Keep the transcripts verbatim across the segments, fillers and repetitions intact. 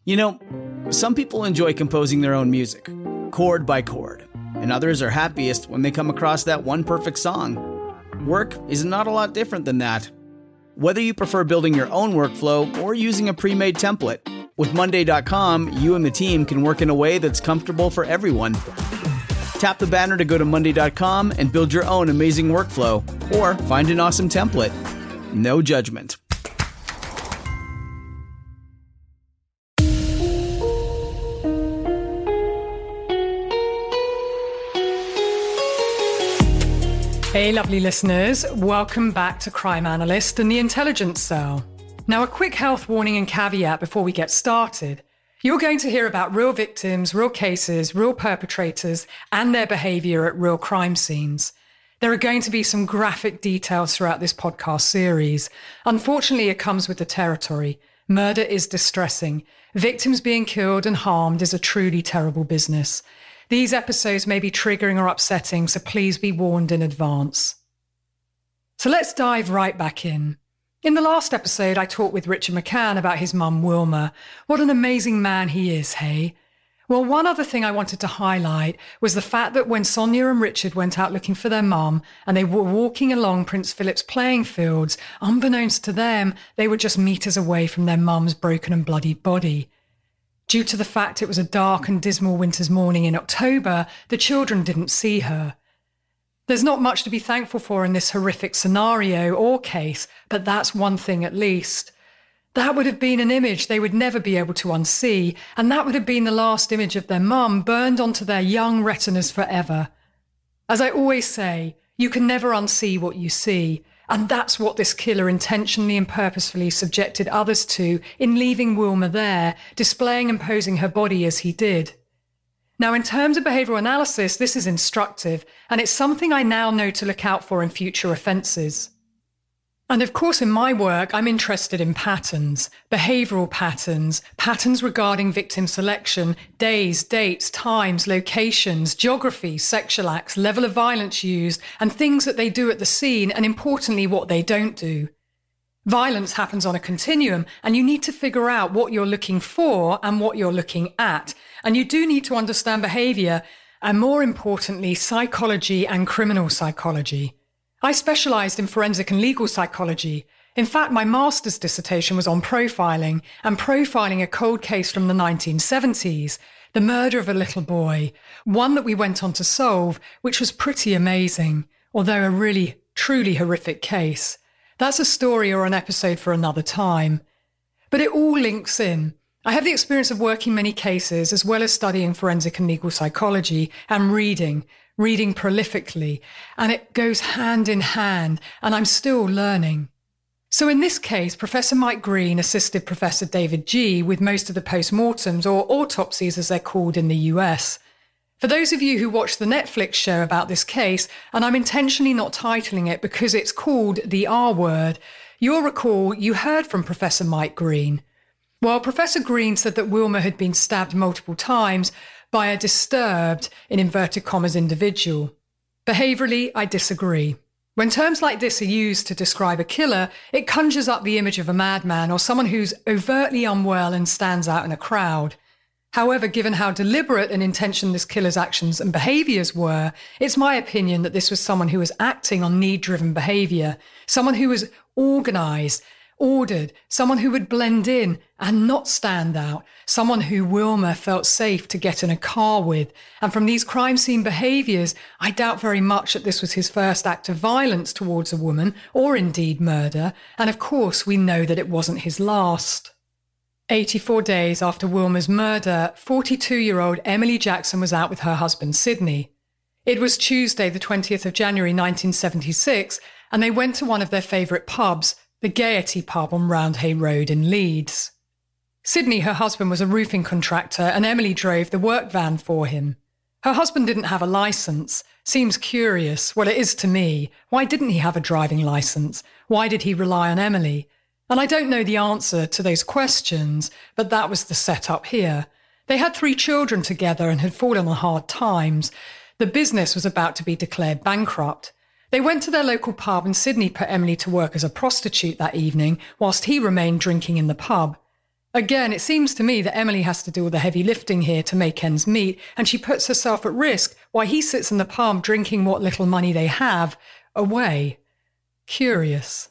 You know, some people enjoy composing their own music, chord by chord, and others are happiest when they come across that one perfect song. Work is not a lot different than that. Whether you prefer building your own workflow or using a pre-made template, with Monday dot com, you and the team can work in a way that's comfortable for everyone. Tap the banner to go to Monday dot com and build your own amazing workflow, or find an awesome template. No judgment. Hey, lovely listeners. Welcome back to Crime Analyst and the Intelligence Cell. Now, a quick health warning and caveat before we get started. You're going to hear about real victims, real cases, real perpetrators, and their behavior at real crime scenes. There are going to be some graphic details throughout this podcast series. Unfortunately, it comes with the territory. Murder is distressing. Victims being killed and harmed is a truly terrible business. These episodes may be triggering or upsetting, so please be warned in advance. So let's dive right back in. In the last episode, I talked with Richard McCann about his mum, Wilma. What an amazing man he is, hey? Well, one other thing I wanted to highlight was the fact that when Sonia and Richard went out looking for their mum and they were walking along Prince Philip's playing fields, unbeknownst to them, they were just meters away from their mum's broken and bloodied body. Due to the fact it was a dark and dismal winter's morning in October, the children didn't see her. There's not much to be thankful for in this horrific scenario or case, but that's one thing at least. That would have been an image they would never be able to unsee, and that would have been the last image of their mum burned onto their young retinas forever. As I always say, you can never unsee what you see, and that's what this killer intentionally and purposefully subjected others to in leaving Wilma there, displaying and posing her body as he did. Now, in terms of behavioural analysis, this is instructive, and it's something I now know to look out for in future offences. And of course, in my work, I'm interested in patterns, behavioural patterns, patterns regarding victim selection, days, dates, times, locations, geography, sexual acts, level of violence used, and things that they do at the scene, and importantly, what they don't do. Violence happens on a continuum, and you need to figure out what you're looking for and what you're looking at. And you do need to understand behaviour, and more importantly, psychology and criminal psychology. I specialised in forensic and legal psychology. In fact, my master's dissertation was on profiling, and profiling a cold case from the nineteen seventies, the murder of a little boy, one that we went on to solve, which was pretty amazing, although a really, truly horrific case. That's a story or an episode for another time. But it all links in. I have the experience of working many cases, as well as studying forensic and legal psychology and reading, reading prolifically, and it goes hand in hand, and I'm still learning. So in this case, Professor Mike Green assisted Professor David Gee with most of the post-mortems, or autopsies as they're called in the U S. For those of you who watched the Netflix show about this case, and I'm intentionally not titling it because it's called The R Word, you'll recall you heard from Professor Mike Green. Well, Professor Green said that Wilma had been stabbed multiple times by a disturbed, in inverted commas, individual. Behaviourally, I disagree. When terms like this are used to describe a killer, it conjures up the image of a madman or someone who's overtly unwell and stands out in a crowd. However, given how deliberate and intentional this killer's actions and behaviours were, it's my opinion that this was someone who was acting on need-driven behaviour, someone who was organised, ordered, someone who would blend in and not stand out, someone who Wilma felt safe to get in a car with. And from these crime scene behaviours, I doubt very much that this was his first act of violence towards a woman, or indeed murder, and of course we know that it wasn't his last. eighty-four days after Wilma's murder, forty-two-year-old Emily Jackson was out with her husband Sydney. It was Tuesday, the twentieth of January nineteen seventy-six, and they went to one of their favourite pubs, the Gaiety pub on Roundhay Road in Leeds. Sydney, her husband, was a roofing contractor, and Emily drove the work van for him. Her husband didn't have a licence. Seems curious. Well, it is to me. Why didn't he have a driving licence? Why did he rely on Emily? And I don't know the answer to those questions, but that was the setup here. They had three children together and had fallen on hard times. The business was about to be declared bankrupt. They went to their local pub and Sydney put Emily to work as a prostitute that evening whilst he remained drinking in the pub. Again, it seems to me that Emily has to do all the heavy lifting here to make ends meet, and she puts herself at risk while he sits in the palm drinking what little money they have away. Curious.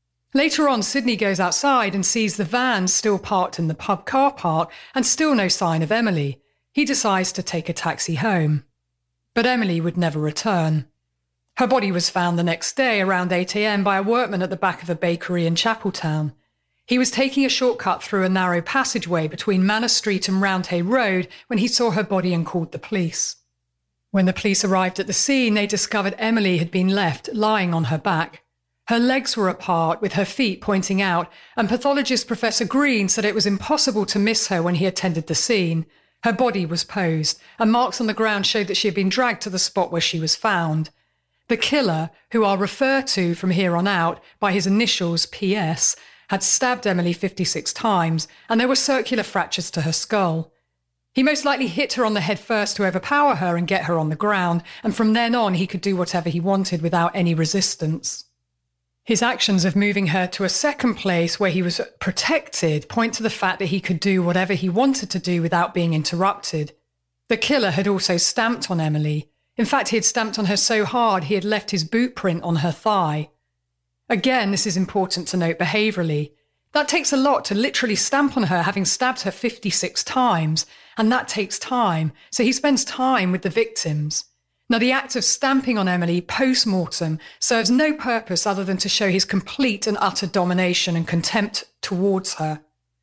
Later on, Sydney goes outside and sees the van still parked in the pub car park and still no sign of Emily. He decides to take a taxi home. But Emily would never return. Her body was found the next day around eight a.m. by a workman at the back of a bakery in Chapeltown. He was taking a shortcut through a narrow passageway between Manor Street and Roundhay Road when he saw her body and called the police. When the police arrived at the scene, they discovered Emily had been left lying on her back. Her legs were apart, with her feet pointing out, and pathologist Professor Green said it was impossible to miss her when he attended the scene. Her body was posed, and marks on the ground showed that she had been dragged to the spot where she was found. The killer, who I'll refer to from here on out by his initials P S, had stabbed Emily fifty-six times, and there were circular fractures to her skull. He most likely hit her on the head first to overpower her and get her on the ground, and from then on he could do whatever he wanted without any resistance. His actions of moving her to a second place where he was protected point to the fact that he could do whatever he wanted to do without being interrupted. The killer had also stamped on Emily. In fact, he had stamped on her so hard he had left his boot print on her thigh. Again, this is important to note behaviourally. That takes a lot to literally stamp on her, having stabbed her fifty-six times, and that takes time, so he spends time with the victims. Now, the act of stamping on Emily post-mortem serves no purpose other than to show his complete and utter domination and contempt towards her.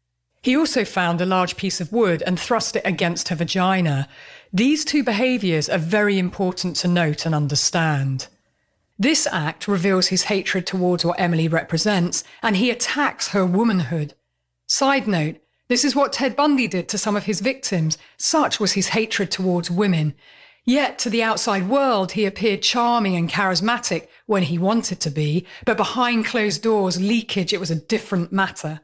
He also found a large piece of wood and thrust it against her vagina. These two behaviours are very important to note and understand. This act reveals his hatred towards what Emily represents, and he attacks her womanhood. Side note, this is what Ted Bundy did to some of his victims. Such was his hatred towards women. Yet, to the outside world, he appeared charming and charismatic when he wanted to be, but behind closed doors, leakage, it was a different matter.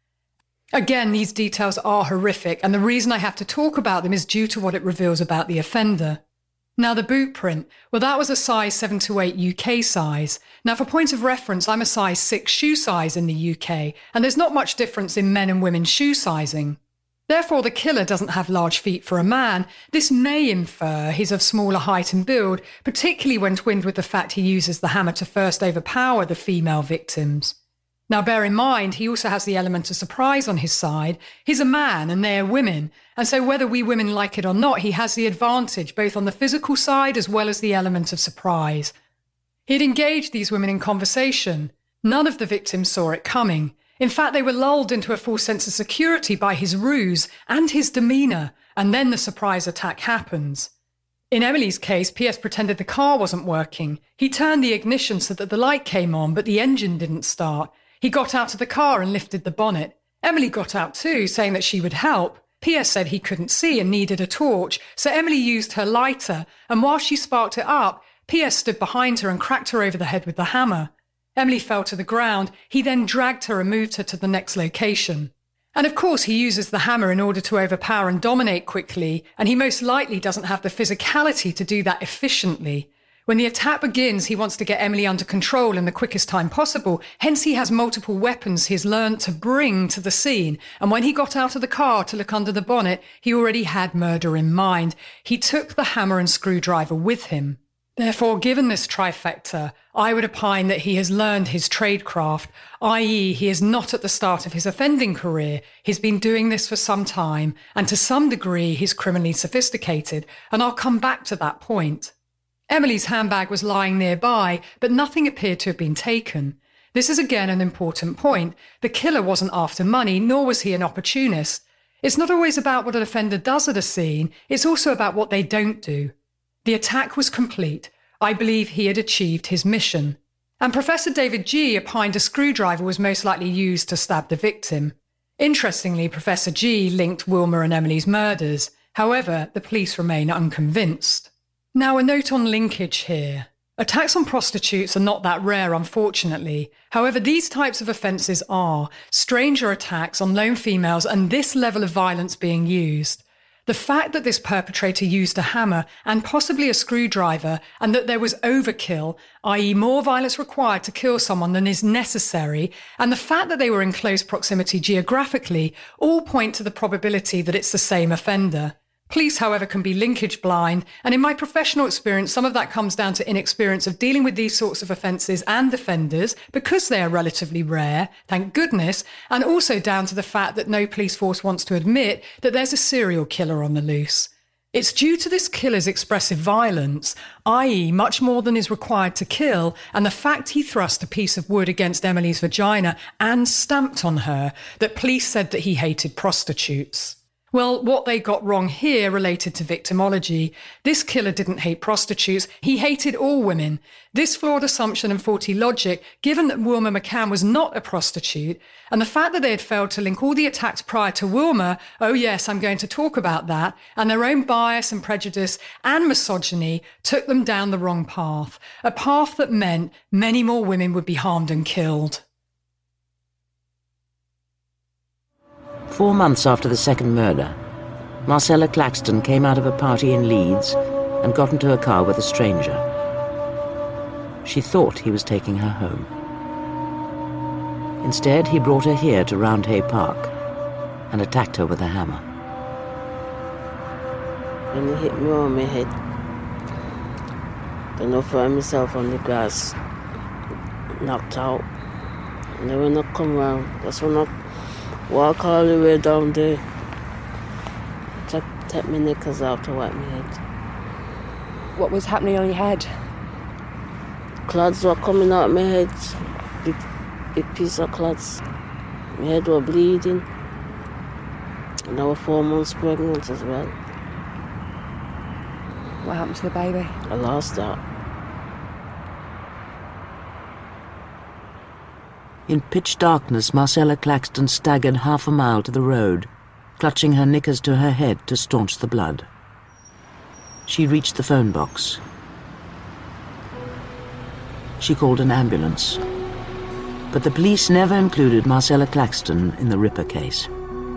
Again, these details are horrific, and the reason I have to talk about them is due to what it reveals about the offender. Now, the boot print, well, that was a size seven to eight U K size. Now, for point of reference, I'm a size six shoe size in the U K, and there's not much difference in men and women's shoe sizing. Therefore, the killer doesn't have large feet for a man. This may infer he's of smaller height and build, particularly when twinned with the fact he uses the hammer to first overpower the female victims. Now, bear in mind, he also has the element of surprise on his side. He's a man and they're women, and so whether we women like it or not, he has the advantage both on the physical side as well as the element of surprise. He'd engaged these women in conversation. None of the victims saw it coming. In fact, they were lulled into a false sense of security by his ruse and his demeanour, and then the surprise attack happens. In Emily's case, P S pretended the car wasn't working. He turned the ignition so that the light came on, but the engine didn't start. He got out of the car and lifted the bonnet. Emily got out too, saying that she would help. P S said he couldn't see and needed a torch, so Emily used her lighter, and while she sparked it up, P S stood behind her and cracked her over the head with the hammer. Emily fell to the ground. He then dragged her and moved her to the next location. And of course, he uses the hammer in order to overpower and dominate quickly, and he most likely doesn't have the physicality to do that efficiently. When the attack begins, he wants to get Emily under control in the quickest time possible, hence he has multiple weapons he's learned to bring to the scene, and when he got out of the car to look under the bonnet, he already had murder in mind. He took the hammer and screwdriver with him. Therefore, given this trifecta, I would opine that he has learned his tradecraft, that is he is not at the start of his offending career. He's been doing this for some time, and to some degree he's criminally sophisticated, and I'll come back to that point. Emily's handbag was lying nearby, but nothing appeared to have been taken. This is again an important point. The killer wasn't after money, nor was he an opportunist. It's not always about what an offender does at a scene, it's also about what they don't do. The attack was complete. I believe he had achieved his mission. And Professor David G opined a screwdriver was most likely used to stab the victim. Interestingly, Professor G linked Wilma and Emily's murders. However, the police remain unconvinced. Now, a note on linkage here. Attacks on prostitutes are not that rare, unfortunately. However, these types of offences are stranger attacks on lone females and this level of violence being used. The fact that this perpetrator used a hammer and possibly a screwdriver, and that there was overkill, that is more violence required to kill someone than is necessary, and the fact that they were in close proximity geographically, all point to the probability that it's the same offender. Police, however, can be linkage blind, and in my professional experience, some of that comes down to inexperience of dealing with these sorts of offences and offenders, because they are relatively rare, thank goodness, and also down to the fact that no police force wants to admit that there's a serial killer on the loose. It's due to this killer's expressive violence, that is much more than is required to kill, and the fact he thrust a piece of wood against Emily's vagina and stamped on her, that police said that he hated prostitutes. Well, what they got wrong here related to victimology. This killer didn't hate prostitutes, he hated all women. This flawed assumption and faulty logic, given that Wilma McCann was not a prostitute, and the fact that they had failed to link all the attacks prior to Wilma, oh yes, I'm going to talk about that, and their own bias and prejudice and misogyny took them down the wrong path, a path that meant many more women would be harmed and killed. Four months after the second murder, Marcella Claxton came out of a party in Leeds and got into a car with a stranger. She thought he was taking her home. Instead, he brought her here to Roundhay Park and attacked her with a hammer. When he hit me on my head, then I found myself on the grass, knocked out. And then when I come round, that's when I walk all the way down there. Take, take my knickers out to wipe my head. What was happening on your head? Clods were coming out of my head. Big, big piece of clods. My head was bleeding. And I was four months pregnant as well. What happened to the baby? I lost that. In pitch darkness, Marcella Claxton staggered half a mile to the road, clutching her knickers to her head to staunch the blood. She reached the phone box. She called an ambulance. But the police never included Marcella Claxton in the Ripper case.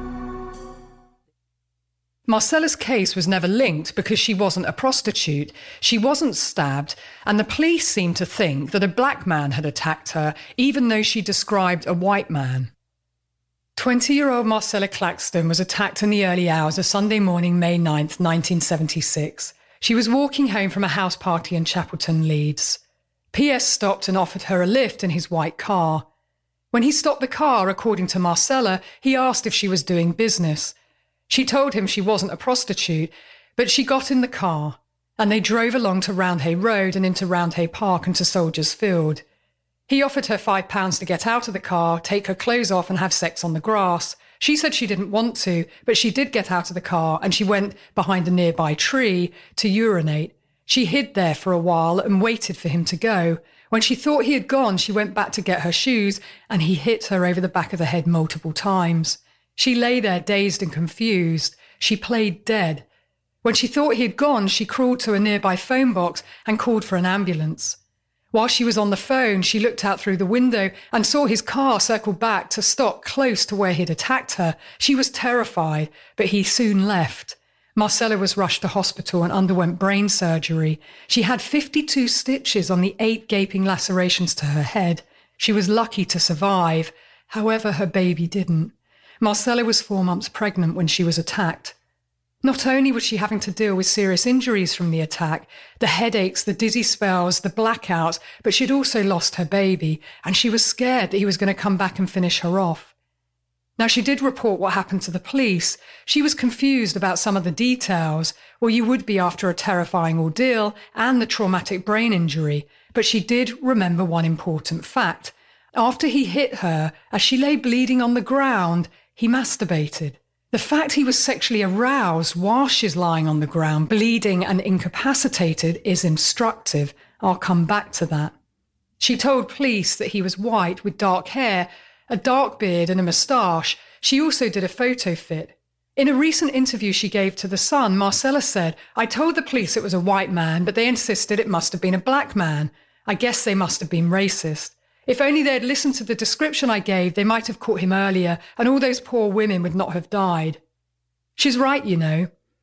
Marcella's case was never linked because she wasn't a prostitute, she wasn't stabbed, and the police seemed to think that a black man had attacked her, even though she described a white man. twenty-year-old Marcella Claxton was attacked in the early hours of Sunday morning, May ninth, nineteen seventy-six. She was walking home from a house party in Chapelton, Leeds. P S stopped and offered her a lift in his white car. When he stopped the car, according to Marcella, he asked if she was doing business. She told him she wasn't a prostitute, but she got in the car, and they drove along to Roundhay Road and into Roundhay Park and to Soldiers Field. He offered her five pounds to get out of the car, take her clothes off and have sex on the grass. She said she didn't want to, but she did get out of the car and she went behind a nearby tree to urinate. She hid there for a while and waited for him to go. When she thought he had gone, she went back to get her shoes and he hit her over the back of the head multiple times. She lay there dazed and confused. She played dead. When she thought he had gone, she crawled to a nearby phone box and called for an ambulance. While she was on the phone, she looked out through the window and saw his car circle back to stop close to where he'd attacked her. She was terrified, but he soon left. Marcella was rushed to hospital and underwent brain surgery. She had fifty-two stitches on the eight gaping lacerations to her head. She was lucky to survive. However, her baby didn't. Marcella was four months pregnant when she was attacked. Not only was she having to deal with serious injuries from the attack, the headaches, the dizzy spells, the blackouts, but she'd also lost her baby, and she was scared that he was going to come back and finish her off. Now, she did report what happened to the police. She was confused about some of the details. Well, you would be after a terrifying ordeal and the traumatic brain injury, but she did remember one important fact. After he hit her, as she lay bleeding on the ground, he masturbated. The fact he was sexually aroused while she's lying on the ground, bleeding and incapacitated, is instructive. I'll come back to that. She told police that he was white with dark hair, a dark beard and a moustache. She also did a photo fit. In a recent interview she gave to The Sun, Marcella said, "I told the police it was a white man, but they insisted it must have been a black man. I guess they must have been racist. If only they had listened to the description I gave, they might have caught him earlier, and all those poor women would not have died." She's right, you know.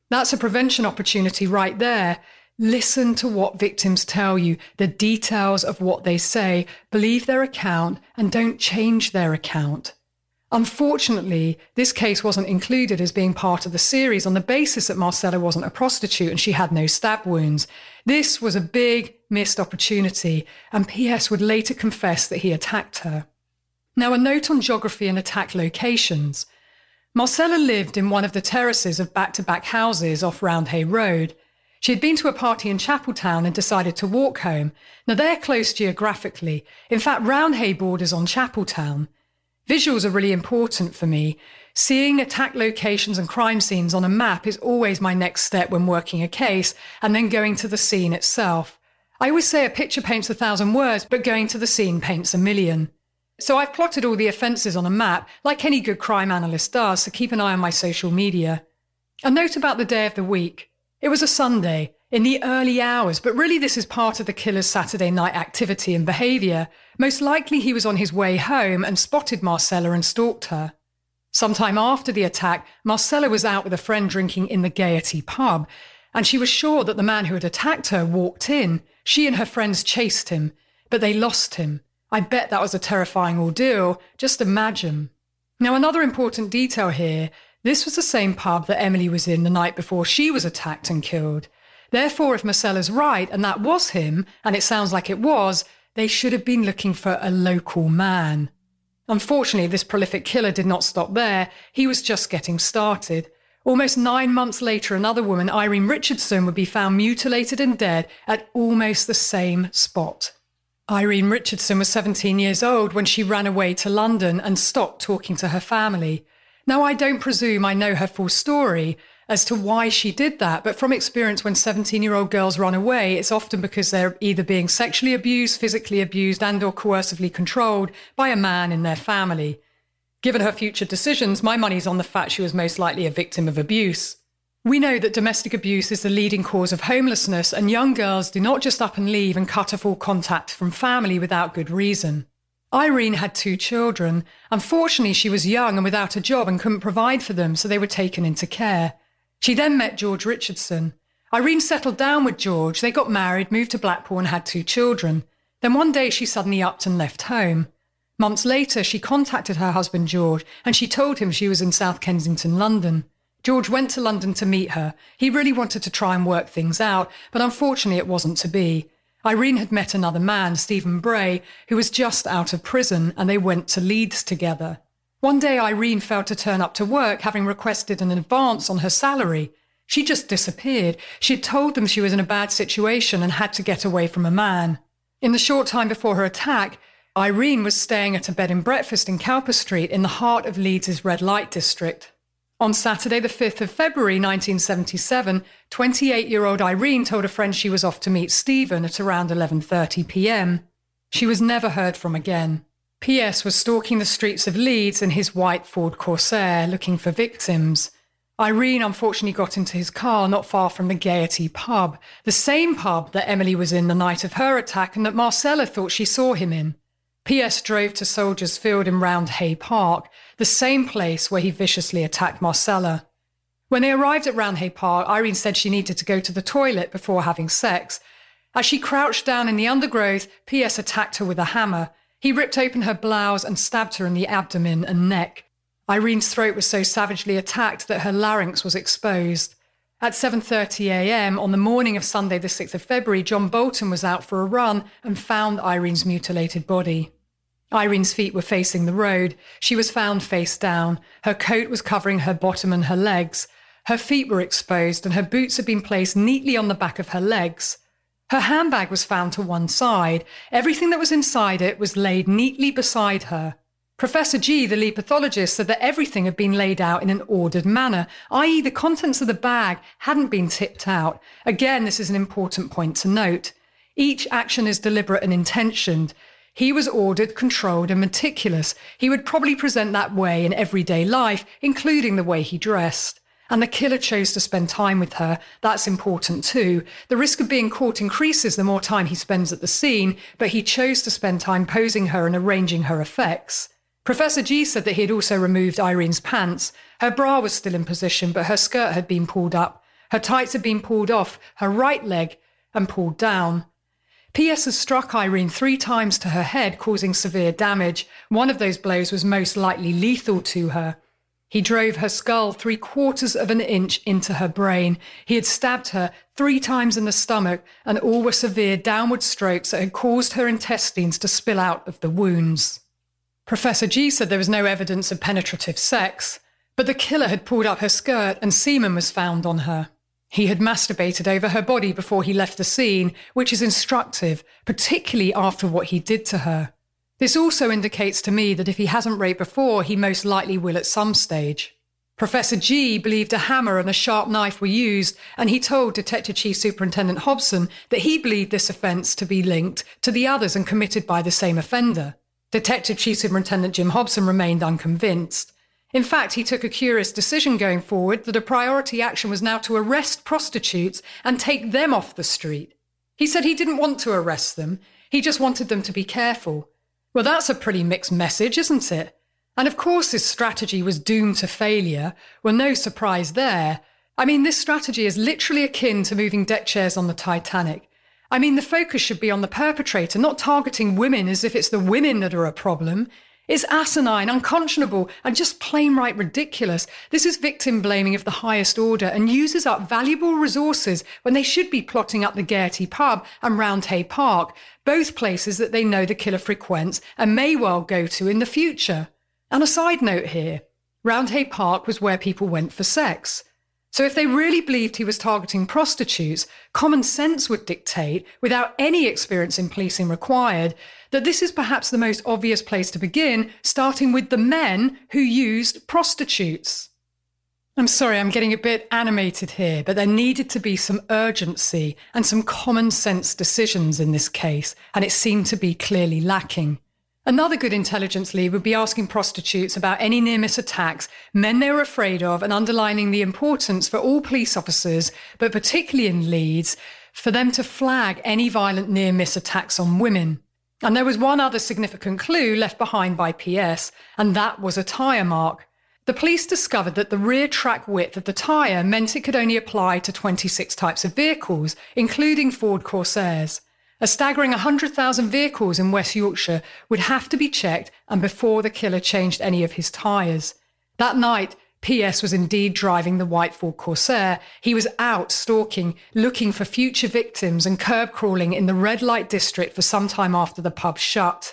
That's a prevention opportunity right there. Listen to what victims tell you, the details of what they say, believe their account, and don't change their account. Unfortunately, this case wasn't included as being part of the series on the basis that Marcella wasn't a prostitute and she had no stab wounds. This was a big missed opportunity, and P S would later confess that he attacked her. Now, a note on geography and attack locations. Marcella lived in one of the terraces of back-to-back houses off Roundhay Road. She had been to a party in Chapeltown and decided to walk home. Now, they're close geographically. In fact, Roundhay borders on Chapeltown. Visuals are really important for me. Seeing attack locations and crime scenes on a map is always my next step when working a case, and then going to the scene itself. I always say a picture paints a thousand words, but going to the scene paints a million. So I've plotted all the offences on a map, like any good crime analyst does, so keep an eye on my social media. A note about the day of the week. It was a Sunday, in the early hours, but really this is part of the killer's Saturday night activity and behaviour. Most likely he was on his way home and spotted Marcella and stalked her. Sometime after the attack, Marcella was out with a friend drinking in the Gaiety pub, and she was sure that the man who had attacked her walked in. She and her friends chased him, but they lost him. I bet that was a terrifying ordeal. Just imagine. Now, another important detail here. This was the same pub that Emily was in the night before she was attacked and killed. Therefore, if Marcella's right, and that was him, and it sounds like it was, they should have been looking for a local man. Unfortunately, this prolific killer did not stop there. He was just getting started. Almost nine months later, another woman, Irene Richardson, would be found mutilated and dead at almost the same spot. Irene Richardson was seventeen years old when she ran away to London and stopped talking to her family. Now, I don't presume I know her full story as to why she did that, but from experience, when seventeen-year-old girls run away, it's often because they're either being sexually abused, physically abused, and or coercively controlled by a man in their family. Given her future decisions, my money's on the fact she was most likely a victim of abuse. We know that domestic abuse is the leading cause of homelessness, and young girls do not just up and leave and cut off all contact from family without good reason. Irene had two children. Unfortunately, she was young and without a job and couldn't provide for them, so they were taken into care. She then met George Richardson. Irene settled down with George. They got married, moved to Blackpool and had two children. Then one day she suddenly upped and left home. Months later, she contacted her husband George and she told him she was in South Kensington, London. George went to London to meet her. He really wanted to try and work things out, but unfortunately it wasn't to be. Irene had met another man, Stephen Bray, who was just out of prison, and they went to Leeds together. One day Irene failed to turn up to work, having requested an advance on her salary. She just disappeared. She had told them she was in a bad situation and had to get away from a man. In the short time before her attack, Irene was staying at a bed and breakfast in Cowper Street in the heart of Leeds' red light district. On Saturday the fifth of February nineteen seventy-seven, twenty-eight-year-old Irene told a friend she was off to meet Stephen at around eleven thirty p m. She was never heard from again. P S was stalking the streets of Leeds in his white Ford Corsair looking for victims. Irene unfortunately got into his car not far from the Gaiety pub, the same pub that Emily was in the night of her attack and that Marcella thought she saw him in. P S drove to Soldiers Field in Roundhay Park, the same place where he viciously attacked Marcella. When they arrived at Roundhay Park, Irene said she needed to go to the toilet before having sex. As she crouched down in the undergrowth, P S attacked her with a hammer. He ripped open her blouse and stabbed her in the abdomen and neck. Irene's throat was so savagely attacked that her larynx was exposed. At seven thirty a m on the morning of Sunday the sixth of February, John Bolton was out for a run and found Irene's mutilated body. Irene's feet were facing the road. She was found face down. Her coat was covering her bottom and her legs. Her feet were exposed and her boots had been placed neatly on the back of her legs. Her handbag was found to one side. Everything that was inside it was laid neatly beside her. Professor G, the lead pathologist, said that everything had been laid out in an ordered manner, that is the contents of the bag hadn't been tipped out. Again, this is an important point to note. Each action is deliberate and intentioned. He was ordered, controlled and meticulous. He would probably present that way in everyday life, including the way he dressed. And the killer chose to spend time with her. That's important too. The risk of being caught increases the more time he spends at the scene, but he chose to spend time posing her and arranging her effects. Professor G said that he had also removed Irene's pants. Her bra was still in position, but her skirt had been pulled up. Her tights had been pulled off her right leg and pulled down. P S has struck Irene three times to her head, causing severe damage. One of those blows was most likely lethal to her. He drove her skull three quarters of an inch into her brain. He had stabbed her three times in the stomach, and all were severe downward strokes that had caused her intestines to spill out of the wounds. Professor G said there was no evidence of penetrative sex, but the killer had pulled up her skirt and semen was found on her. He had masturbated over her body before he left the scene, which is instructive, particularly after what he did to her. This also indicates to me that if he hasn't raped before, he most likely will at some stage. Professor G believed a hammer and a sharp knife were used, and he told Detective Chief Superintendent Hobson that he believed this offence to be linked to the others and committed by the same offender. Detective Chief Superintendent Jim Hobson remained unconvinced. In fact, he took a curious decision going forward that a priority action was now to arrest prostitutes and take them off the street. He said he didn't want to arrest them, he just wanted them to be careful. Well, that's a pretty mixed message, isn't it? And of course this strategy was doomed to failure. Well, no surprise there. I mean, this strategy is literally akin to moving deck chairs on the Titanic. I mean, the focus should be on the perpetrator, not targeting women as if it's the women that are a problem. It's asinine, unconscionable, and just plain right ridiculous. This is victim blaming of the highest order and uses up valuable resources when they should be plotting up the Gaiety pub and Roundhay Park, both places that they know the killer frequents and may well go to in the future. And a side note here, Roundhay Park was where people went for sex. So if they really believed he was targeting prostitutes, common sense would dictate, without any experience in policing required, that this is perhaps the most obvious place to begin, starting with the men who used prostitutes. I'm sorry, I'm getting a bit animated here, but there needed to be some urgency and some common sense decisions in this case, and it seemed to be clearly lacking. Another good intelligence lead would be asking prostitutes about any near-miss attacks, men they were afraid of, and underlining the importance for all police officers, but particularly in Leeds, for them to flag any violent near-miss attacks on women. And there was one other significant clue left behind by P S, and that was a tyre mark. The police discovered that the rear track width of the tyre meant it could only apply to twenty-six types of vehicles, including Ford Corsairs. A staggering one hundred thousand vehicles in West Yorkshire would have to be checked and before the killer changed any of his tyres. That night, P S was indeed driving the white Ford Corsair. He was out stalking, looking for future victims and curb crawling in the red light district for some time after the pub shut.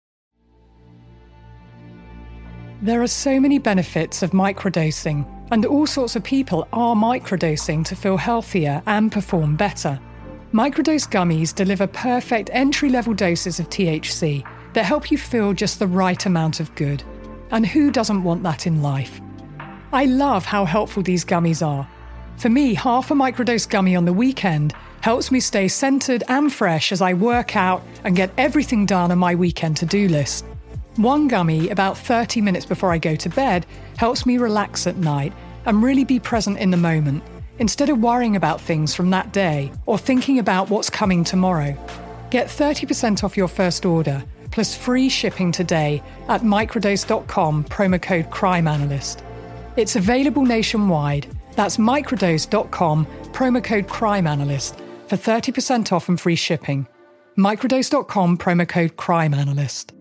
There are so many benefits of microdosing, and all sorts of people are microdosing to feel healthier and perform better. Microdose gummies deliver perfect entry-level doses of T H C that help you feel just the right amount of good. And who doesn't want that in life? I love how helpful these gummies are. For me, half a microdose gummy on the weekend helps me stay centered and fresh as I work out and get everything done on my weekend to-do list. One gummy, about thirty minutes before I go to bed, helps me relax at night and really be present in the moment, instead of worrying about things from that day or thinking about what's coming tomorrow. Get thirty percent off your first order, plus free shipping today at microdose dot com, promo code CrimeAnalyst. It's available nationwide. That's microdose dot com, promo code CrimeAnalyst, for thirty percent off and free shipping. microdose dot com, promo code CrimeAnalyst.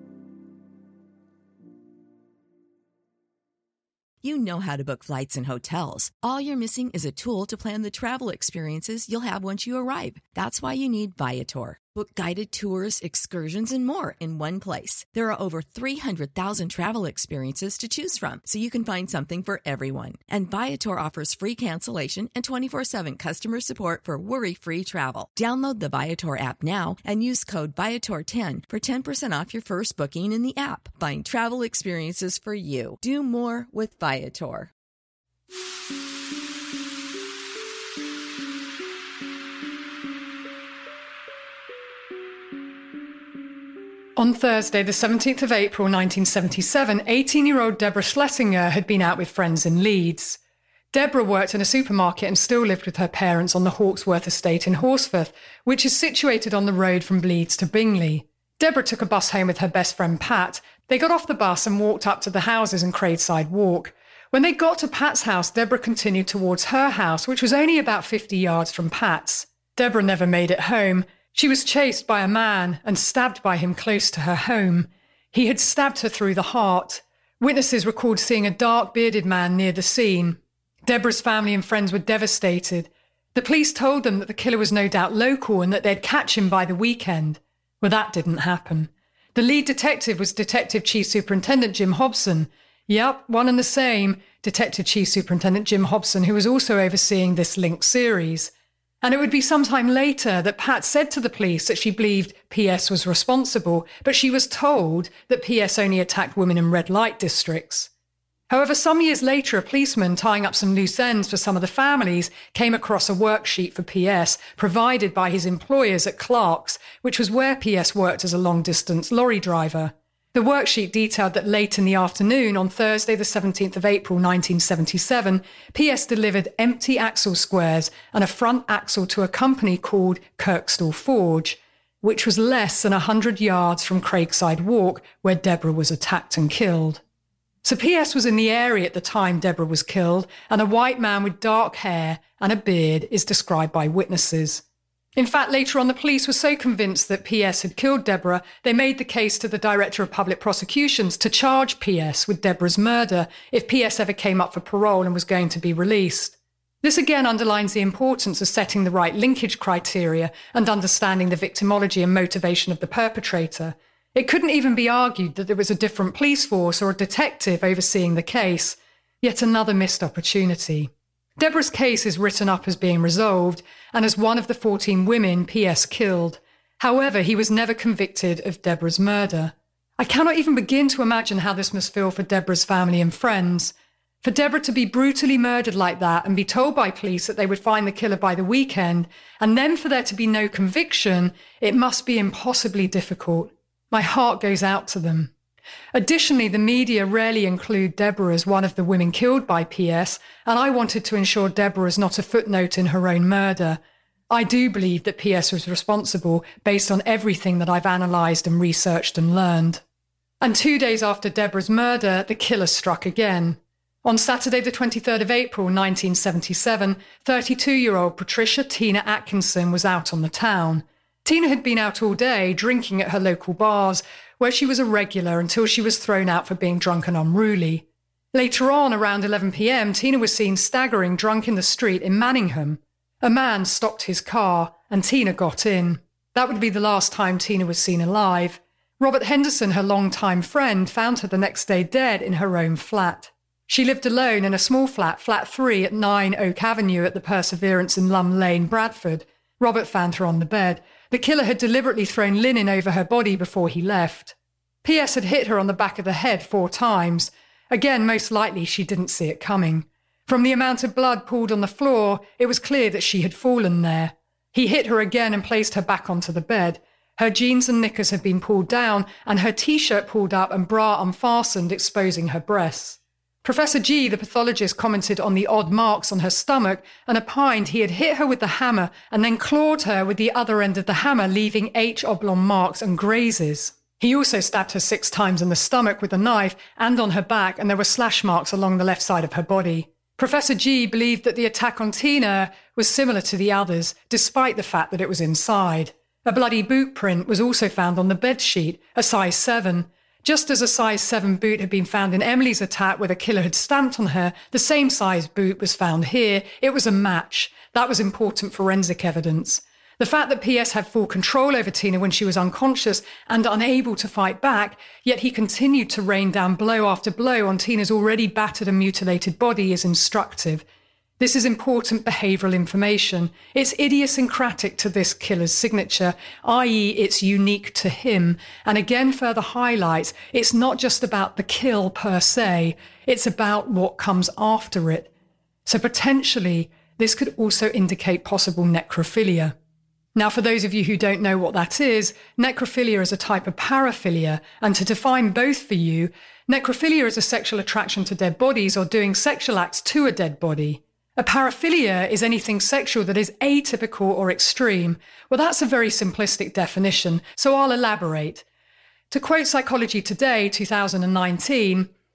You know how to book flights and hotels. All you're missing is a tool to plan the travel experiences you'll have once you arrive. That's why you need Viator. Book guided tours, excursions, and more in one place. There are over three hundred thousand travel experiences to choose from, so you can find something for everyone. And Viator offers free cancellation and twenty-four seven customer support for worry-free travel. Download the Viator app now and use code Viator ten for ten percent off your first booking in the app. Find travel experiences for you. Do more with Viator. On Thursday, the seventeenth of April nineteen seventy-seven, eighteen-year-old Deborah Schlesinger had been out with friends in Leeds. Deborah worked in a supermarket and still lived with her parents on the Hawksworth estate in Horsforth, which is situated on the road from Leeds to Bingley. Deborah took a bus home with her best friend Pat. They got off the bus and walked up to the houses in Cradeside Walk. When they got to Pat's house, Deborah continued towards her house, which was only about fifty yards from Pat's. Deborah never made it home. She was chased by a man and stabbed by him close to her home. He had stabbed her through the heart. Witnesses record seeing a dark, bearded man near the scene. Deborah's family and friends were devastated. The police told them that the killer was no doubt local and that they'd catch him by the weekend. Well, that didn't happen. The lead detective was Detective Chief Superintendent Jim Hobson. Yep, one and the same, Detective Chief Superintendent Jim Hobson, who was also overseeing this Link series. And it would be sometime later that Pat said to the police that she believed P S was responsible, but she was told that P S only attacked women in red light districts. However, some years later, a policeman tying up some loose ends for some of the families came across a worksheet for P S provided by his employers at Clark's, which was where P S worked as a long-distance lorry driver. The worksheet detailed that late in the afternoon on Thursday the seventeenth of April nineteen seventy-seven, P S delivered empty axle squares and a front axle to a company called Kirkstall Forge, which was less than one hundred yards from Craigside Walk, where Deborah was attacked and killed. So P S was in the area at the time Deborah was killed, and a white man with dark hair and a beard is described by witnesses. In fact, later on, the police were so convinced that P S had killed Deborah, they made the case to the Director of Public Prosecutions to charge P S with Deborah's murder if P S ever came up for parole and was going to be released. This again underlines the importance of setting the right linkage criteria and understanding the victimology and motivation of the perpetrator. It couldn't even be argued that there was a different police force or a detective overseeing the case. Yet another missed opportunity. Deborah's case is written up as being resolved and as one of the fourteen women P S killed. However, he was never convicted of Deborah's murder. I cannot even begin to imagine how this must feel for Deborah's family and friends. For Deborah to be brutally murdered like that and be told by police that they would find the killer by the weekend, and then for there to be no conviction, it must be impossibly difficult. My heart goes out to them. Additionally, the media rarely include Deborah as one of the women killed by P S, and I wanted to ensure Deborah is not a footnote in her own murder. I do believe that P S was responsible based on everything that I've analysed and researched and learned. And two days after Deborah's murder, the killer struck again. On Saturday the twenty-third of April nineteen seventy-seven, thirty-two-year-old Patricia Tina Atkinson was out on the town. Tina had been out all day, drinking at her local bars, where she was a regular until she was thrown out for being drunk and unruly. Later on, around eleven p.m, Tina was seen staggering drunk in the street in Manningham. A man stopped his car, and Tina got in. That would be the last time Tina was seen alive. Robert Henderson, her longtime friend, found her the next day dead in her own flat. She lived alone in a small flat, flat three at nine Oak Avenue at the Perseverance in Lum Lane, Bradford. Robert found her on the bed. The killer had deliberately thrown linen over her body before he left. P S had hit her on the back of the head four times. Again, most likely she didn't see it coming. From the amount of blood pooled on the floor, it was clear that she had fallen there. He hit her again and placed her back onto the bed. Her jeans and knickers had been pulled down and her t-shirt pulled up and bra unfastened, exposing her breasts. Professor G, the pathologist, commented on the odd marks on her stomach and opined he had hit her with the hammer and then clawed her with the other end of the hammer, leaving H oblong marks and grazes. He also stabbed her six times in the stomach with a knife and on her back, and there were slash marks along the left side of her body. Professor G believed that the attack on Tina was similar to the others, despite the fact that it was inside. A bloody boot print was also found on the bedsheet, a size seven. Just as a size seven boot had been found in Emily's attack where the killer had stamped on her, the same size boot was found here. It was a match. That was important forensic evidence. The fact that P S had full control over Tina when she was unconscious and unable to fight back, yet he continued to rain down blow after blow on Tina's already battered and mutilated body is instructive. This is important behavioural information. It's idiosyncratic to this killer's signature, that is it's unique to him, and again further highlights it's not just about the kill per se, it's about what comes after it. So potentially, this could also indicate possible necrophilia. Now, for those of you who don't know what that is, necrophilia is a type of paraphilia, and to define both for you, necrophilia is a sexual attraction to dead bodies or doing sexual acts to a dead body. A paraphilia is anything sexual that is atypical or extreme. Well, that's a very simplistic definition, so I'll elaborate. To quote Psychology Today, two thousand nineteen,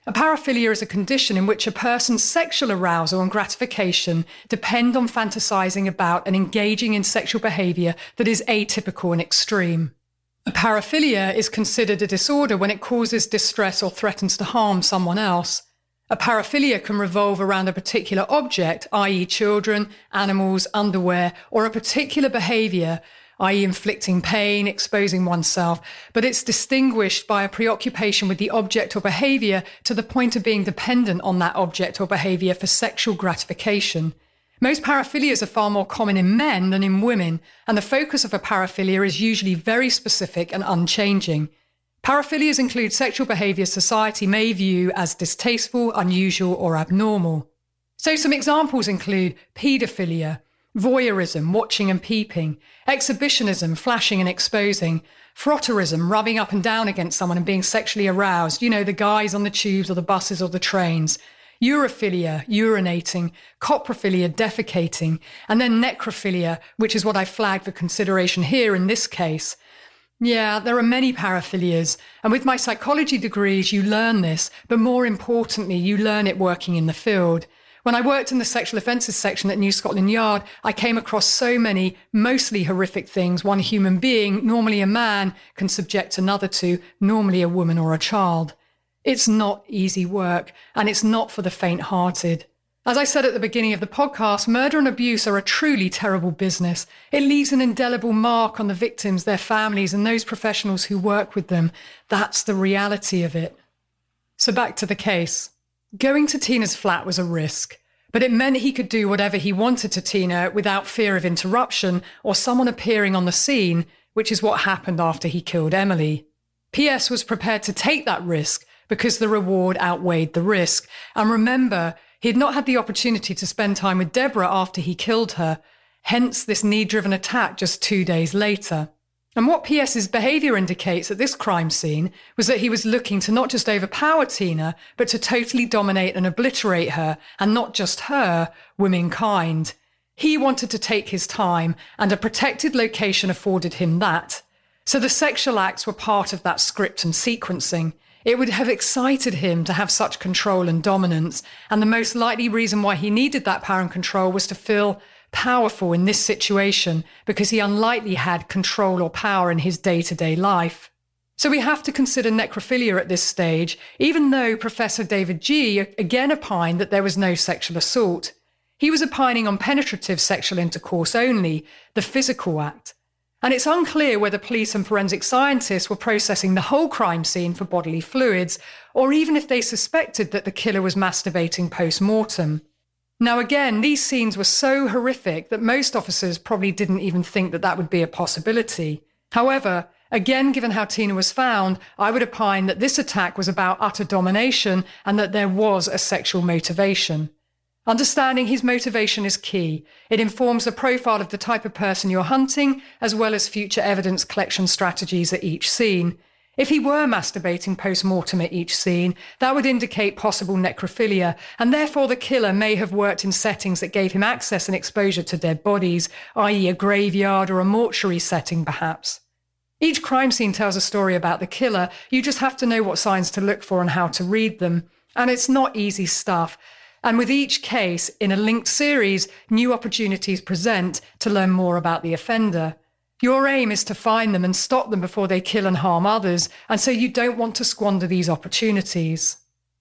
A paraphilia is a condition in which a person's sexual arousal and gratification depend on fantasizing about and engaging in sexual behavior that is atypical and extreme. A paraphilia is considered a disorder when it causes distress or threatens to harm someone else. A paraphilia can revolve around a particular object, that is children, animals, underwear, or a particular behavior, that is inflicting pain, exposing oneself, but it's distinguished by a preoccupation with the object or behavior to the point of being dependent on that object or behavior for sexual gratification. Most paraphilias are far more common in men than in women, and the focus of a paraphilia is usually very specific and unchanging. Paraphilias include sexual behavior society may view as distasteful, unusual, or abnormal. So some examples include paedophilia, voyeurism, watching and peeping, exhibitionism, flashing and exposing, frotterism, rubbing up and down against someone and being sexually aroused, you know, the guys on the tubes or the buses or the trains, urophilia, urinating, coprophilia, defecating, and then necrophilia, which is what I flagged for consideration here in this case. Yeah, there are many paraphilias, and with my psychology degrees you learn this, but more importantly you learn it working in the field. When I worked in the sexual offences section at New Scotland Yard, I came across so many, mostly horrific things one human being, normally a man, can subject another to, normally a woman or a child. It's not easy work, and it's not for the faint-hearted. As I said at the beginning of the podcast, murder and abuse are a truly terrible business. It leaves an indelible mark on the victims, their families, and those professionals who work with them. That's the reality of it. So back to the case. Going to Tina's flat was a risk, but it meant he could do whatever he wanted to Tina without fear of interruption or someone appearing on the scene, which is what happened after he killed Emily. P S was prepared to take that risk because the reward outweighed the risk. And remember, he had not had the opportunity to spend time with Deborah after he killed her, hence this need-driven attack just two days later. And what P S's behaviour indicates at this crime scene was that he was looking to not just overpower Tina, but to totally dominate and obliterate her, and not just her, womankind. He wanted to take his time, and a protected location afforded him that. So the sexual acts were part of that script and sequencing. It would have excited him to have such control and dominance, and the most likely reason why he needed that power and control was to feel powerful in this situation, because he unlikely had control or power in his day-to-day life. So we have to consider necrophilia at this stage, even though Professor David G. again opined that there was no sexual assault. He was opining on penetrative sexual intercourse only, the physical act. And it's unclear whether police and forensic scientists were processing the whole crime scene for bodily fluids, or even if they suspected that the killer was masturbating post-mortem. Now again, these scenes were so horrific that most officers probably didn't even think that that would be a possibility. However, again, given how Tina was found, I would opine that this attack was about utter domination and that there was a sexual motivation. Understanding his motivation is key. It informs the profile of the type of person you're hunting, as well as future evidence collection strategies at each scene. If he were masturbating post-mortem at each scene, that would indicate possible necrophilia, and therefore the killer may have worked in settings that gave him access and exposure to dead bodies, that is a graveyard or a mortuary setting perhaps. Each crime scene tells a story about the killer. You just have to know what signs to look for and how to read them. And it's not easy stuff. And with each case, in a linked series, new opportunities present to learn more about the offender. Your aim is to find them and stop them before they kill and harm others, and so you don't want to squander these opportunities.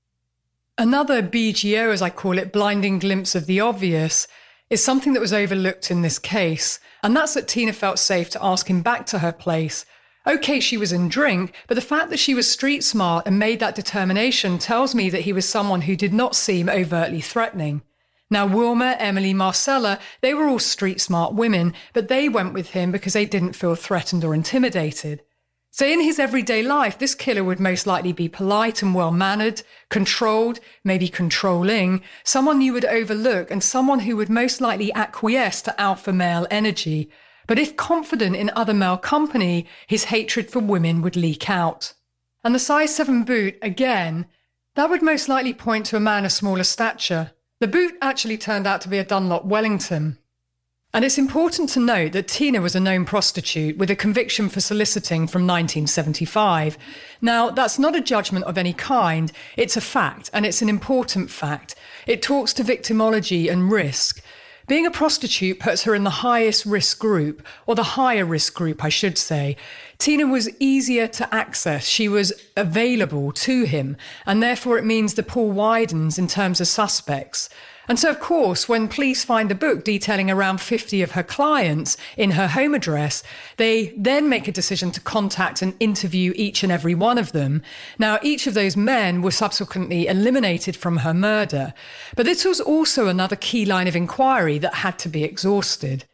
Another B G O, as I call it, blinding glimpse of the obvious, is something that was overlooked in this case, and that's that Tina felt safe to ask him back to her place. Okay, she was in drink, but the fact that she was street smart and made that determination tells me that he was someone who did not seem overtly threatening. Now, Wilma, Emily, Marcella, they were all street smart women, but they went with him because they didn't feel threatened or intimidated. So in his everyday life, this killer would most likely be polite and well-mannered, controlled, maybe controlling, someone you would overlook and someone who would most likely acquiesce to alpha male energy. But if confident in other male company, his hatred for women would leak out. And the size seven boot, again, that would most likely point to a man of smaller stature. The boot actually turned out to be a Dunlop Wellington. And it's important to note that Tina was a known prostitute with a conviction for soliciting from nineteen seventy-five. Now, that's not a judgment of any kind. It's a fact, and it's an important fact. It talks to victimology and risk. Being a prostitute puts her in the highest risk group, or the higher risk group, I should say. Tina was easier to access. She was available to him, and therefore it means the pool widens in terms of suspects. And so, of course, when police find a book detailing around fifty of her clients in her home address, they then make a decision to contact and interview each and every one of them. Now, each of those men were subsequently eliminated from her murder. But this was also another key line of inquiry that had to be exhausted.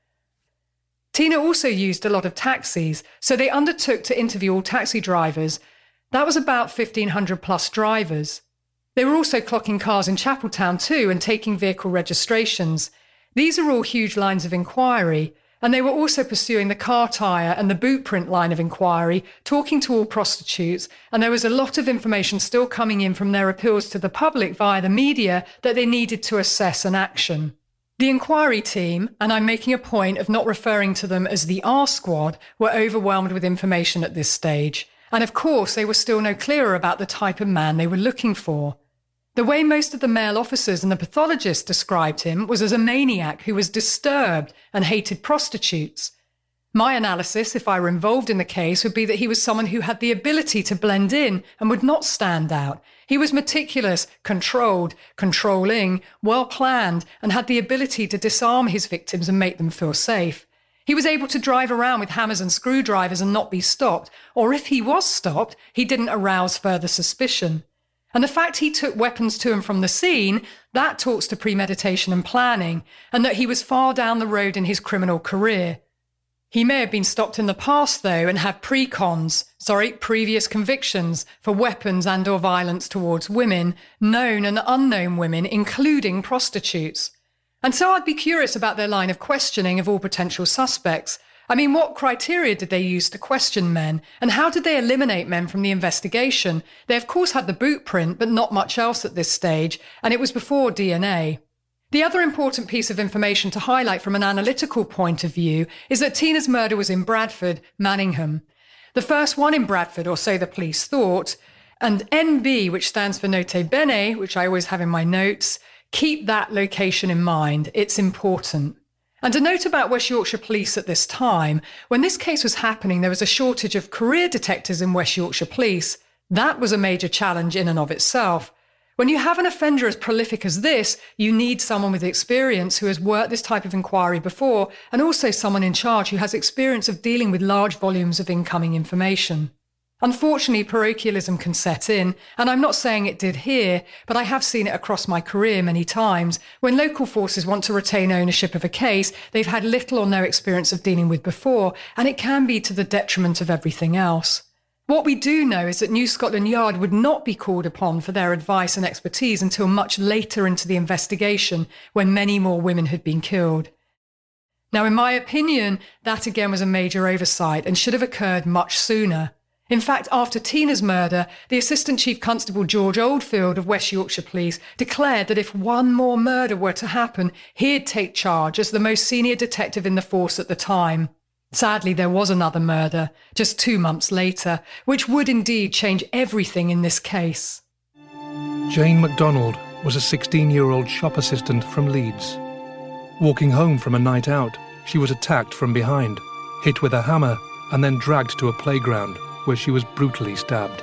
Tina also used a lot of taxis, so they undertook to interview all taxi drivers. That was about fifteen hundred plus drivers. They were also clocking cars in Chapeltown too and taking vehicle registrations. These are all huge lines of inquiry, and they were also pursuing the car tyre and the boot print line of inquiry, talking to all prostitutes, and there was a lot of information still coming in from their appeals to the public via the media that they needed to assess and action. The inquiry team, and I'm making a point of not referring to them as the R Squad, were overwhelmed with information at this stage. And of course, they were still no clearer about the type of man they were looking for. The way most of the male officers and the pathologists described him was as a maniac who was disturbed and hated prostitutes. My analysis, if I were involved in the case, would be that he was someone who had the ability to blend in and would not stand out. He was meticulous, controlled, controlling, well-planned, and had the ability to disarm his victims and make them feel safe. He was able to drive around with hammers and screwdrivers and not be stopped, or if he was stopped, he didn't arouse further suspicion. And the fact he took weapons to and from the scene, that talks to premeditation and planning, and that he was far down the road in his criminal career. He may have been stopped in the past, though, and have pre-cons, sorry, previous convictions for weapons and or violence towards women, known and unknown women, including prostitutes. And so I'd be curious about their line of questioning of all potential suspects. I mean, what criteria did they use to question men? And how did they eliminate men from the investigation? They, of course, had the boot print, but not much else at this stage, and it was before D N A. The other important piece of information to highlight from an analytical point of view is that Tina's murder was in Bradford, Manningham. The first one in Bradford, or so the police thought, and N B, which stands for Note Bene, which I always have in my notes, keep that location in mind. It's important. And a note about West Yorkshire Police at this time, when this case was happening, there was a shortage of career detectives in West Yorkshire Police. That was a major challenge in and of itself. When you have an offender as prolific as this, you need someone with experience who has worked this type of inquiry before, and also someone in charge who has experience of dealing with large volumes of incoming information. Unfortunately, parochialism can set in, and I'm not saying it did here, but I have seen it across my career many times. When local forces want to retain ownership of a case they've had little or no experience of dealing with before, and it can be to the detriment of everything else. What we do know is that New Scotland Yard would not be called upon for their advice and expertise until much later into the investigation, when many more women had been killed. Now, in my opinion, that again was a major oversight and should have occurred much sooner. In fact, after Tina's murder, the Assistant Chief Constable George Oldfield of West Yorkshire Police declared that if one more murder were to happen, he'd take charge as the most senior detective in the force at the time. Sadly, there was another murder, just two months later, which would indeed change everything in this case. Jane MacDonald was a sixteen-year-old shop assistant from Leeds. Walking home from a night out, she was attacked from behind, hit with a hammer, and then dragged to a playground, where she was brutally stabbed.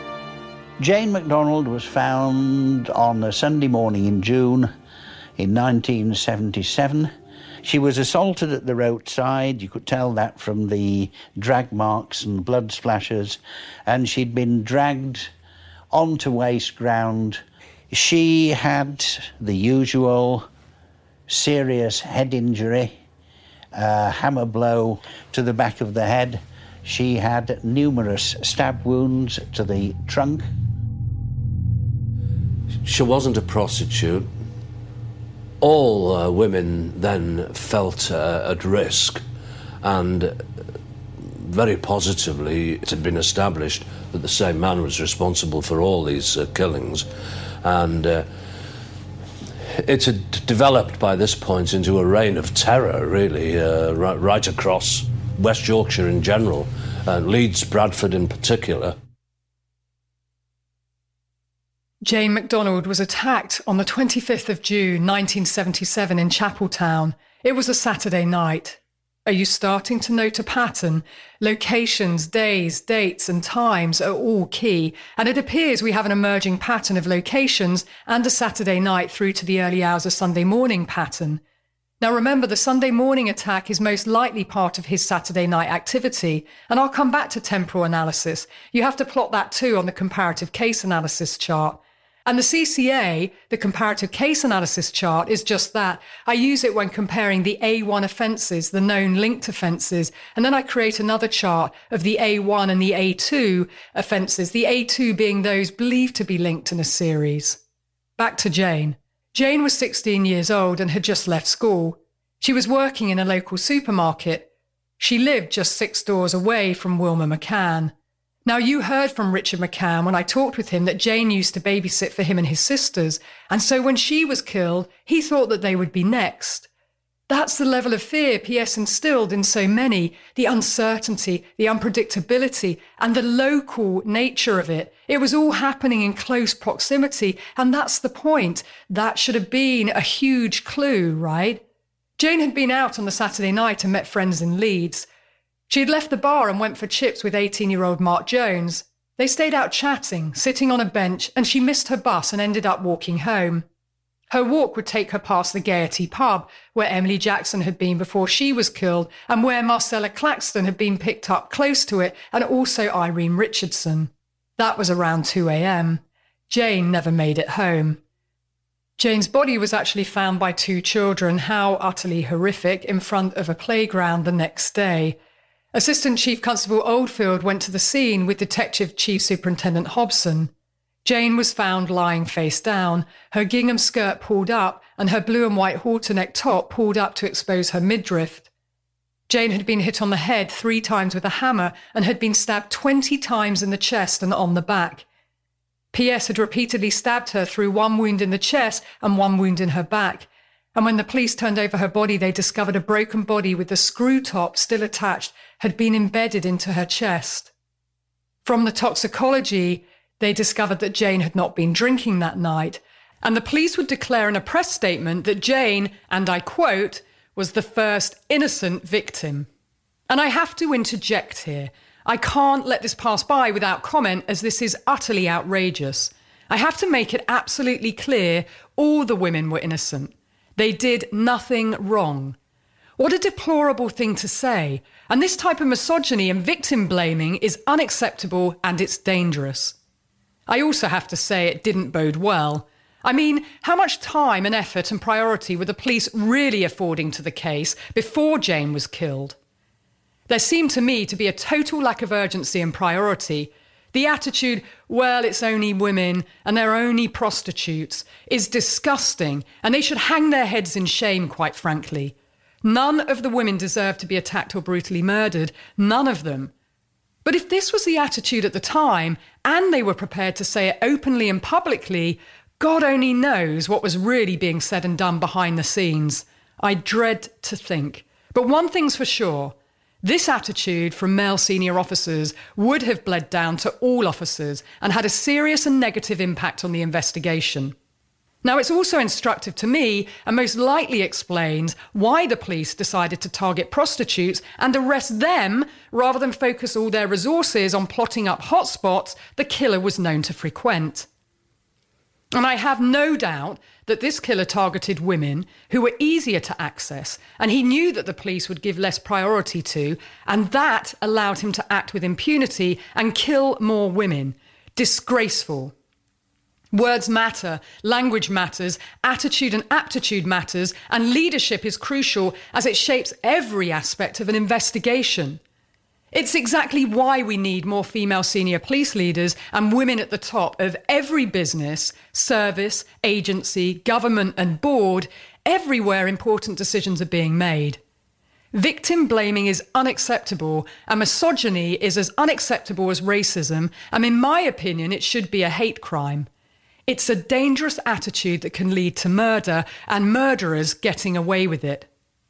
Jane MacDonald was found on a Sunday morning in June in nineteen seventy-seven. She was assaulted at the roadside. You could tell that from the drag marks and blood splashes, and she'd been dragged onto waste ground. She had the usual serious head injury, a hammer blow to the back of the head. She had numerous stab wounds to the trunk. She wasn't a prostitute. All uh, women then felt uh, at risk, and very positively it had been established that the same man was responsible for all these uh, killings. And uh, it had developed by this point into a reign of terror, really, uh, right, right across West Yorkshire in general, and Leeds, Bradford in particular. Jane MacDonald was attacked on the twenty-fifth of June nineteen seventy-seven in Chapeltown. It was a Saturday night. Are you starting to note a pattern? Locations, days, dates and times are all key, and it appears we have an emerging pattern of locations and a Saturday night through to the early hours of Sunday morning pattern. Now remember, the Sunday morning attack is most likely part of his Saturday night activity, and I'll come back to temporal analysis. You have to plot that too on the comparative case analysis chart. And the C C A, the comparative case analysis chart, is just that. I use it when comparing the A one offences, the known linked offences, and then I create another chart of the A one and the A two offences, the A two being those believed to be linked in a series. Back to Jane. Jane was sixteen years old and had just left school. She was working in a local supermarket. She lived just six doors away from Wilmer McCann. Now, you heard from Richard McCann when I talked with him that Jane used to babysit for him and his sisters, and so when she was killed, he thought that they would be next. That's the level of fear P S instilled in so many, the uncertainty, the unpredictability, and the local nature of it. It was all happening in close proximity, and that's the point. That should have been a huge clue, right? Jane had been out on the Saturday night and met friends in Leeds. She had left the bar and went for chips with eighteen-year-old Mark Jones. They stayed out chatting, sitting on a bench, and she missed her bus and ended up walking home. Her walk would take her past the Gaiety pub, where Emily Jackson had been before she was killed, and where Marcella Claxton had been picked up close to it, and also Irene Richardson. That was around two a.m. Jane never made it home. Jane's body was actually found by two children, how utterly horrific, in front of a playground the next day. Assistant Chief Constable Oldfield went to the scene with Detective Chief Superintendent Hobson. Jane was found lying face down, her gingham skirt pulled up and her blue and white halter neck top pulled up to expose her midriff. Jane had been hit on the head three times with a hammer and had been stabbed twenty times in the chest and on the back. P S had repeatedly stabbed her through one wound in the chest and one wound in her back. And when the police turned over her body, they discovered a broken body with the screw top still attached had been embedded into her chest. From the toxicology, they discovered that Jane had not been drinking that night, and the police would declare in a press statement that Jane, and I quote, was the first innocent victim. And I have to interject here. I can't let this pass by without comment, as this is utterly outrageous. I have to make it absolutely clear all the women were innocent. They did nothing wrong. What a deplorable thing to say. And this type of misogyny and victim blaming is unacceptable and it's dangerous. I also have to say it didn't bode well. I mean, how much time and effort and priority were the police really affording to the case before Jane was killed? There seemed to me to be a total lack of urgency and priority. The attitude, well, it's only women and they're only prostitutes, is disgusting, and they should hang their heads in shame, quite frankly. None of the women deserve to be attacked or brutally murdered, none of them. But if this was the attitude at the time, and they were prepared to say it openly and publicly, God only knows what was really being said and done behind the scenes. I dread to think. But one thing's for sure. This attitude from male senior officers would have bled down to all officers and had a serious and negative impact on the investigation. Now, it's also instructive to me and most likely explains why the police decided to target prostitutes and arrest them rather than focus all their resources on plotting up hotspots the killer was known to frequent. And I have no doubt that this killer targeted women who were easier to access, and he knew that the police would give less priority to, and that allowed him to act with impunity and kill more women. Disgraceful. Words matter, language matters, attitude and aptitude matters, and leadership is crucial as it shapes every aspect of an investigation. It's exactly why we need more female senior police leaders and women at the top of every business, service, agency, government and board, everywhere important decisions are being made. Victim blaming is unacceptable, and misogyny is as unacceptable as racism, and in my opinion, it should be a hate crime. It's a dangerous attitude that can lead to murder and murderers getting away with it.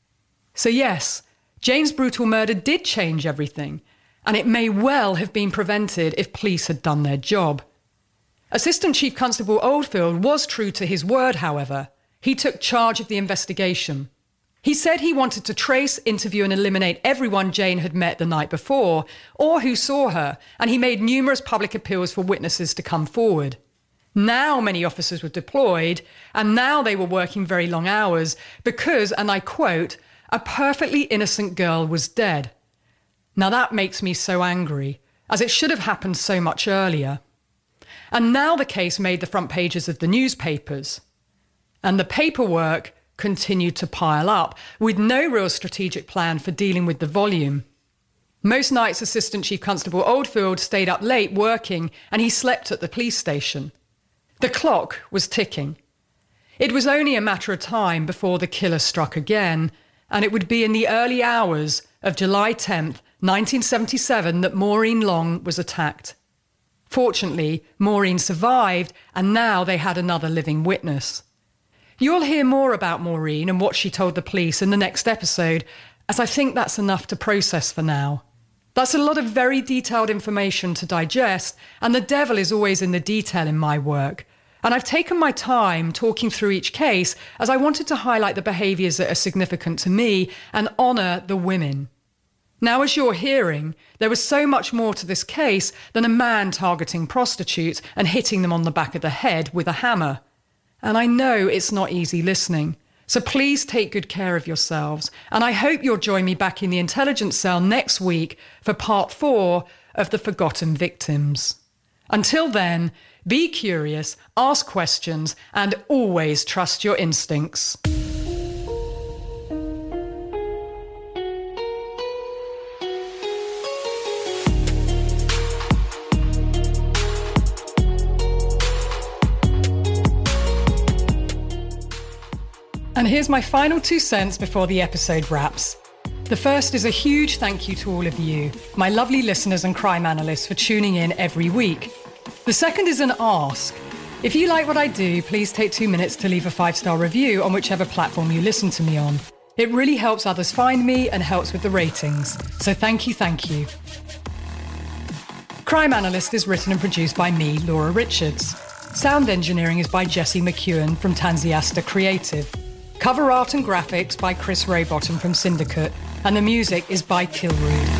So yes, Jane's brutal murder did change everything, and it may well have been prevented if police had done their job. Assistant Chief Constable Oldfield was true to his word, however. He took charge of the investigation. He said he wanted to trace, interview and eliminate everyone Jane had met the night before or who saw her, and he made numerous public appeals for witnesses to come forward. Now many officers were deployed, and now they were working very long hours because, and I quote, "a perfectly innocent girl was dead." Now that makes me so angry, as it should have happened so much earlier. And now the case made the front pages of the newspapers. And the paperwork continued to pile up, with no real strategic plan for dealing with the volume. Most nights Assistant Chief Constable Oldfield stayed up late working, and he slept at the police station. The clock was ticking. It was only a matter of time before the killer struck again, and it would be in the early hours of July tenth, nineteen seventy-seven that Maureen Long was attacked. Fortunately, Maureen survived, and now they had another living witness. You'll hear more about Maureen and what she told the police in the next episode, as I think that's enough to process for now. That's a lot of very detailed information to digest, and the devil is always in the detail in my work. And I've taken my time talking through each case as I wanted to highlight the behaviours that are significant to me and honour the women. Now, as you're hearing, there was so much more to this case than a man targeting prostitutes and hitting them on the back of the head with a hammer. And I know it's not easy listening, so please take good care of yourselves. And I hope you'll join me back in the Intelligence Cell next week for part four of The Forgotten Victims. Until then, be curious, ask questions, and always trust your instincts. And here's my final two cents before the episode wraps. The first is a huge thank you to all of you, my lovely listeners and crime analysts, for tuning in every week. The second is an ask. If you like what I do, please take two minutes to leave a five-star review on whichever platform you listen to me on. It really helps others find me and helps with the ratings. So thank you, thank you. Crime Analyst is written and produced by me, Laura Richards. Sound engineering is by Jesse McEwen from Tansiasta Creative. Cover art and graphics by Chris Raybottom from Syndicate. And the music is by Kilrood.